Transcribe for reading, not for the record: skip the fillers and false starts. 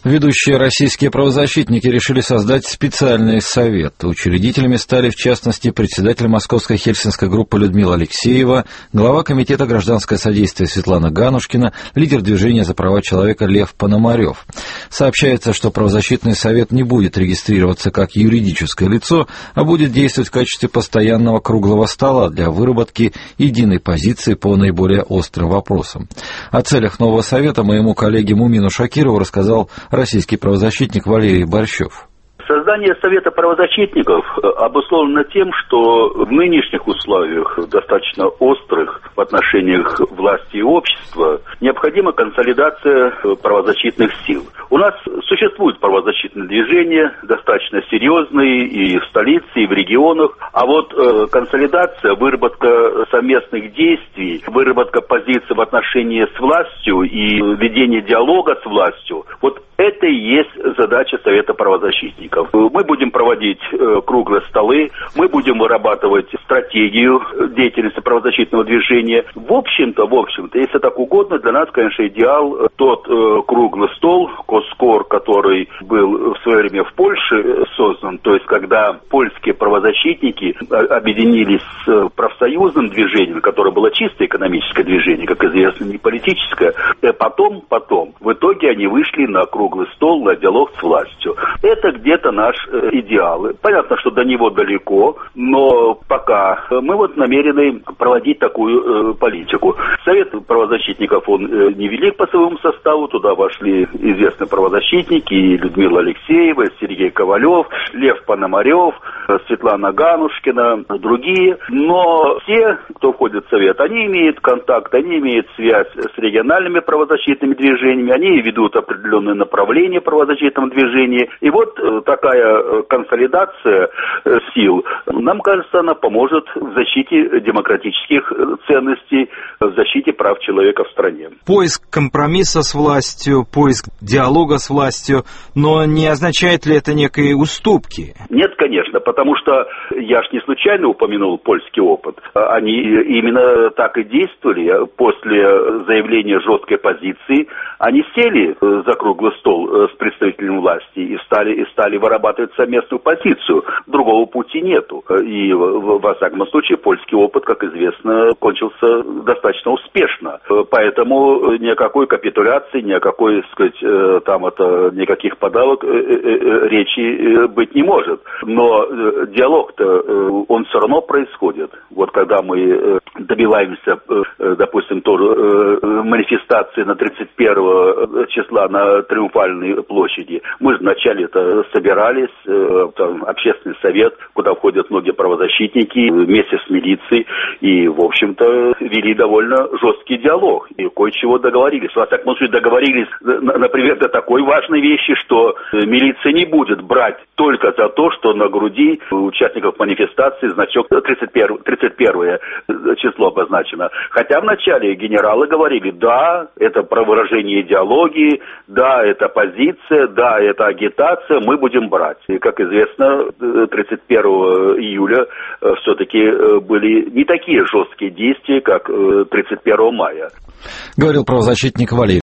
Ведущие российские правозащитники решили создать специальный совет. Учредителями стали, в частности, председатель Московской хельсинской группы Людмила Алексеева, глава Комитета гражданское содействие Светлана Ганушкина, лидер движения за права человека Лев Пономарев. Сообщается, что правозащитный совет не будет регистрироваться как юридическое лицо, а будет действовать в качестве постоянного круглого стола для выработки единой позиции по наиболее острым вопросам. О целях нового совета моему коллеге Мумину Шакирову рассказал российский правозащитник Валерий Борщев. Создание Совета правозащитников обусловлено тем, что в нынешних условиях, достаточно острых в отношениях власти и общества, необходима консолидация правозащитных сил. У нас существуют правозащитные движения, достаточно серьезные и в столице, и в регионах, а вот консолидация, выработка совместных действий, выработка позиций в отношении с властью и ведение диалога с властью, вот это и есть задача Совета правозащитников. Мы будем проводить круглые столы, мы будем вырабатывать стратегию деятельности правозащитного движения. В общем-то, если так угодно, для нас, конечно, идеал тот круглый стол, Коскор, который был в свое время в Польше создан, то есть когда польские правозащитники объединились с профсоюзным движением, которое было чисто экономическое движение, как известно, не политическое, потом, в итоге они вышли на круглый стол, на диалог с властью. Это где-то наш идеал. Понятно, что до него далеко, но пока мы вот намерены проводить такую политику. Совет правозащитников, он невелик по своему составу, туда вошли известные правозащитники, и Людмила Алексеева, Сергей Ковалев, Лев Пономарев, Светлана Ганушкина, другие. Но все, кто входит в Совет, они имеют контакт, они имеют связь с региональными правозащитными движениями, они ведут определенные направления правозащитного движения. И вот такая консолидация сил, нам кажется, она поможет в защите демократических ценностей, в защите прав человека в стране. Поиск компромисса с властью, поиск диалога с властью, но не означает ли это некие уступки? Нет, конечно, потому что я ж не случайно упомянул польский опыт. Они именно так и действовали. После заявления жесткой позиции они сели за круглый стол с представителями власти и стали вырабатывать совместную позицию. Другого пути нету. И, во всяком случае, польский опыт, как известно, кончился достаточно успешно. Поэтому никакой капитуляции, никаких подавок речи быть не может. Но диалог-то, он все равно происходит. Вот когда мы добиваемся, допустим, тоже манифестации на 31 числа на Триумфальной площади, мы же вначале-то собирались, общественный совет, куда входят многие правозащитники, вместе с милицией, и, в общем-то, вели довольно жесткий диалог, и кое-чего договорились. Во всяком случае, договорились, например, до такой важной вещи, что милиция не будет брать только за то, что на груди участников манифестации значок 31 число обозначено. Хотя вначале генералы говорили, да, это про выражение идеологии, да, это позиция, да, это агитация, мы будем брать. И, как известно, 31 июля все-таки были не такие жесткие действия, как 31 мая. Говорил правозащитник Валерий.